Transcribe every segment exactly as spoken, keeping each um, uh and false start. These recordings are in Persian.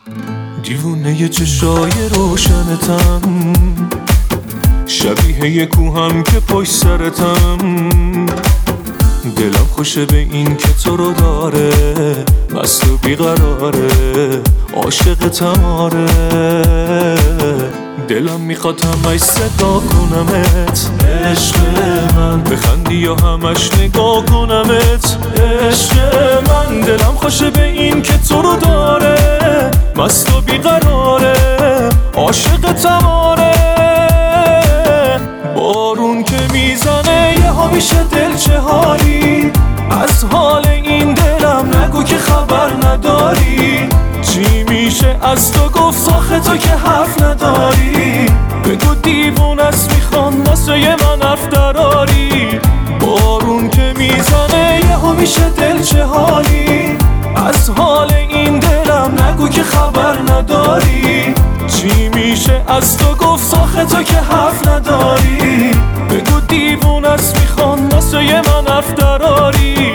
دیوونه چشای روشنتم، شبیه یه کوهم که پشت سرتم. دلم خوشه به این که تو رو داره، مست و بیقراره، عاشقتم آره. دلم میخواد همش صدا کنمت عشق من، بخندی یا همش نگاه کنمت عشق من. دلم خوشه به این که تو رو داره، مست و بیقراره، عاشقتم آره. بارون که میزنه یه ها میشه دل چه حالی، از حال این دلم نگو که خبر نداری. چی میشه از تو گفت آخه تو که حرف نداری، بگو دیوون است میخوام واسه من حرف دراری. بارون که میزنه یه ها میشه دل چه حالی، از حال این دلم نگو که خبر نداری. چی میشه از تو گفت آخه تو که حرف نداری، بگو دیوون است میخوام واسه من حرف دراری.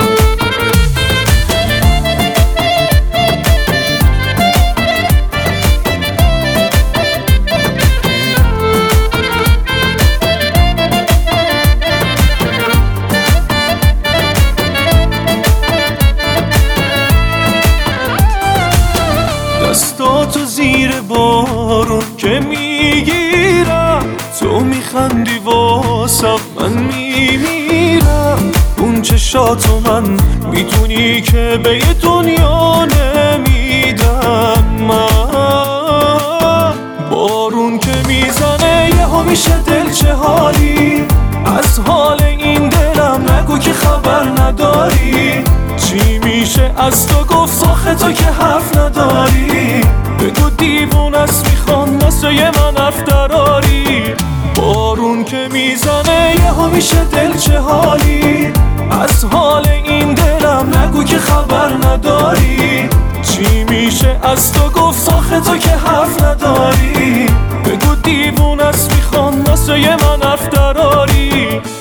دستاتو زیر بارون که میگیرم، تو میخندی واسم من میمیرم. اون چشاتو من میدونی که به یه دنیا نمیدم من. بارون که میزنه یه ها میشه دل چه حالی، از حال این دلم نگو که خبر نداری. چی میشه از تو گفت آخه تو که حرف نداری، بگو دیوون است میخوام واسه من حرف دراری. بارون که میزنه یه ها میشه دل چه حالی، از حال این دلم نگو که خبر نداری. چی میشه از تو گفت آخه تو که حرف نداری، بگو دیوون است میخوام واسه من حرف دراری.